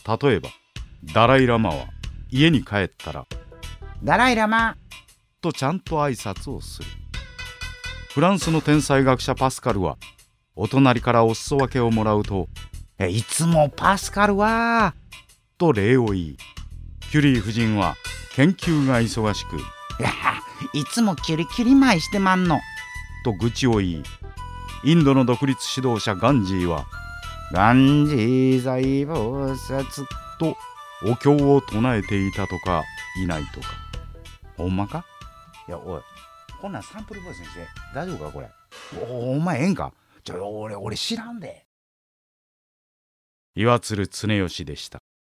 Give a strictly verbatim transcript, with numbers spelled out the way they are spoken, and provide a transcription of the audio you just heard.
例えばダライラマは家に帰ったらダライラマとちゃんと挨拶をする。フランスの天才学者パスカルはお隣からお裾分けをもらうとえいつもパスカルはと礼を言い、キュリー夫人は研究が忙しくいやいつもキュリキュリ舞してまんのと愚痴を言い、インドの独立指導者ガンジーはガンジー財菩薩とお経を唱えていたとかいないとか。ほんまか？ いやおい、こんなんサンプルボイスにして大丈夫かこれ。おお前ええんか。ちょ俺俺知らんで。 岩鶴常吉でした。